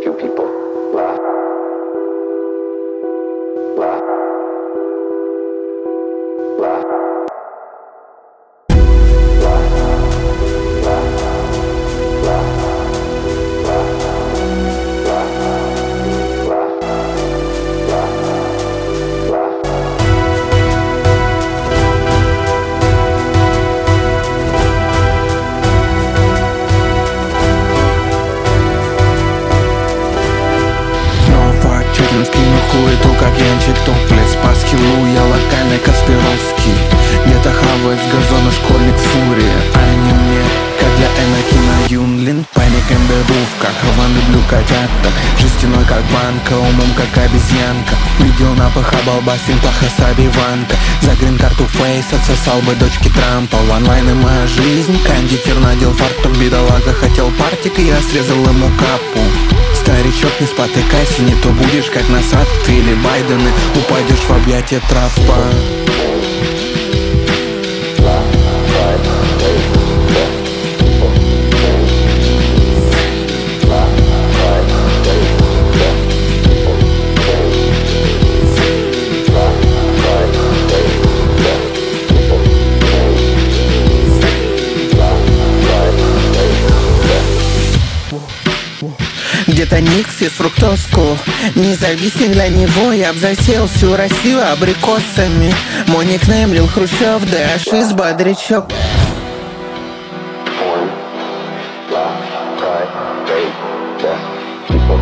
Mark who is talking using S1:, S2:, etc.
S1: Few people laugh, laugh, laugh,
S2: Скину хуету, как янчик топлес. По скиллу я локальный Касперовский. Где-то хавает с газона школьник фурия. А не мне, как для Энакина Юнлин. Паник and the Roof, как Хаван, люблю котят так. Жестяной как банка, умом как обезьянка. Видел на ПХ балбасин, плохо сабиванка. За грин-карту фейс отсосал бы дочки Трампа. Онлайн и моя жизнь, кондитер надел фартук. Бедолага хотел партик, и я срезал ему капу. Старичок, не спотыкайся, не то будешь как Насад или Байден, и упадешь в объятия Трапа. Где-то Никс и фруктоску. Независим для него, я б засел всю Россию абрикосами. Мой никнейм Лил Хрущев, Дэшис Бодрячок.
S1: laugh, cry, rage, death, people